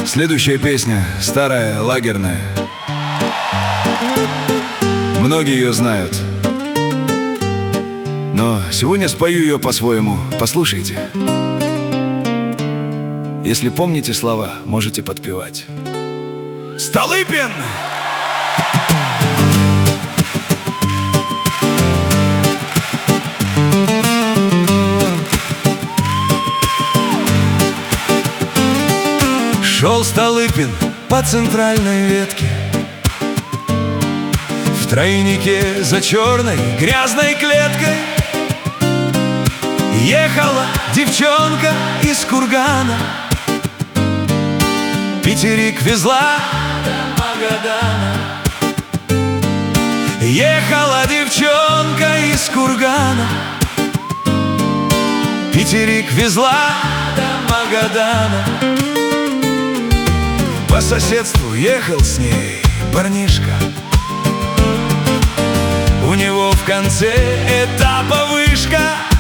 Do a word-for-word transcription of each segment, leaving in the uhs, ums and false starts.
Следующая песня старая, лагерная. Многие ее знают, но сегодня спою ее по-своему. Послушайте. Если помните слова, можете подпевать. Столыпин! Шел Столыпин по центральной ветке, в тройнике за черной грязной клеткой. Ехала девчонка из Кургана, Питерик везла до Магадана. Ехала девчонка из Кургана, Питерик везла до Магадана. По соседству ехал с ней парнишка, у него в конце этапа вышка.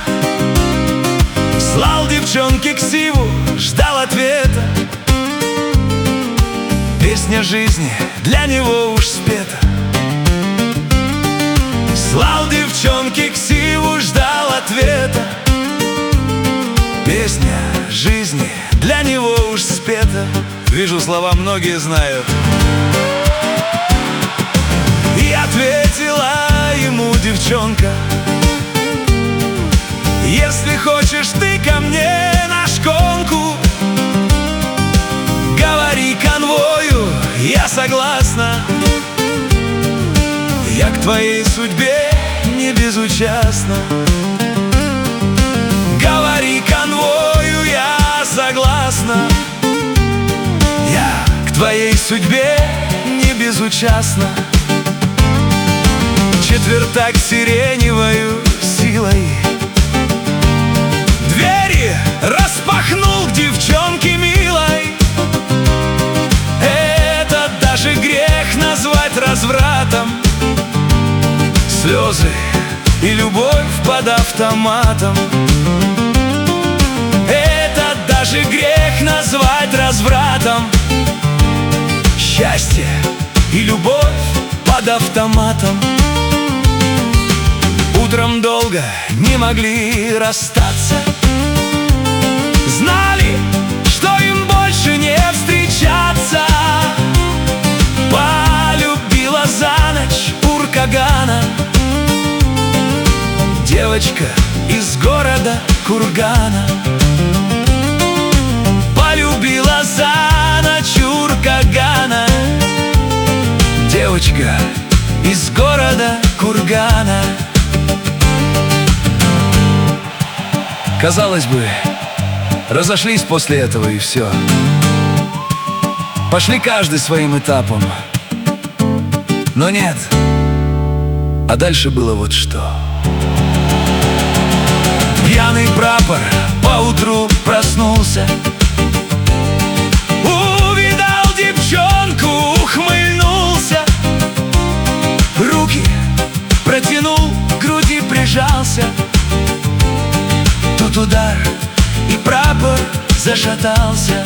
Слал девчонке ксиву, ждал ответа. Песня жизни для него уж спета. Слал девчонке ксиву, ждал ответа. Песня жизни для него уж спета. Вижу, слова многие знают. И ответила ему девчонка: если хочешь ты ко мне на шконку, говори конвою, я согласна. Я к твоей судьбе не безучастна. Говори конвою, я согласна. Я к твоей судьбе не безучастна. Четвертак сиреневою силой двери распахнул к девчонке милой. Это даже грех назвать развратом. Слезы и любовь под автоматом. Это даже грех назвать развратом. Счастье и любовь под автоматом. Утром долго не могли расстаться. Знали, что им больше не встречаться. Полюбила за ночь Уркагана девочка из города Кургана. Полюбила за ночь Уркагана девочка из города Кургана. Казалось бы, разошлись после этого и все. Пошли каждый своим этапом. Но нет. А дальше было вот что. Пьяный прапор поутру проснулся, увидал девчонку, ухмыльнулся. Руки протянул, к груди прижался. Тут удар, и прапор зашатался.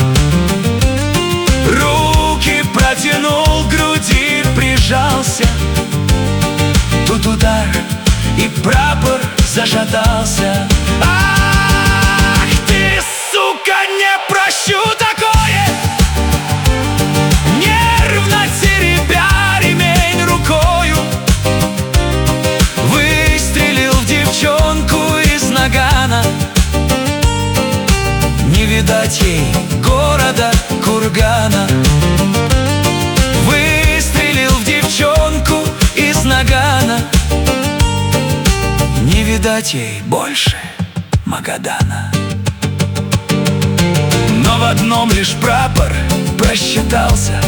Руки протянул, к груди прижался. Тут удар, и прапор зашатался. Ах ты, сука, не прощу такое! Нервно теребя ремень рукою, выстрелил в девчонку из нагана. Не видать ей города Кургана. Выстрелил в девчонку из нагана. Не видать ей больше Магадана. Но в одном лишь прапор просчитался.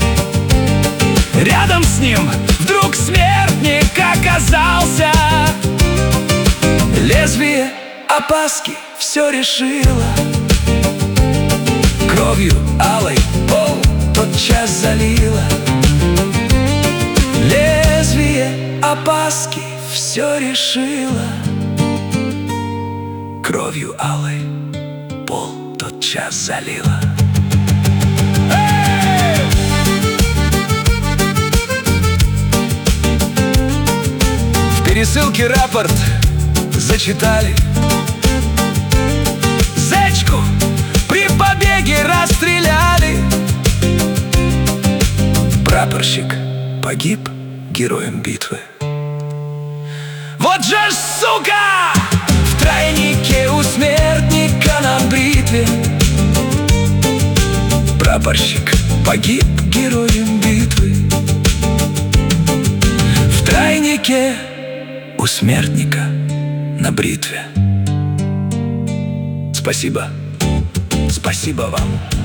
Рядом с ним вдруг смертник оказался. Лезвие опаски все решило. Кровью алой пол тотчас залило. Лезвие опаски все решило. Кровью алой пол тотчас залило. ссылки рапорт зачитали. Зечку при побеге расстреляли. Прапорщик погиб героем битвы. Вот же ж, сука! В тройнике у смертника на бритве. Прапорщик погиб героем битвы. В тройнике у смертника на бритве. Спасибо, спасибо вам.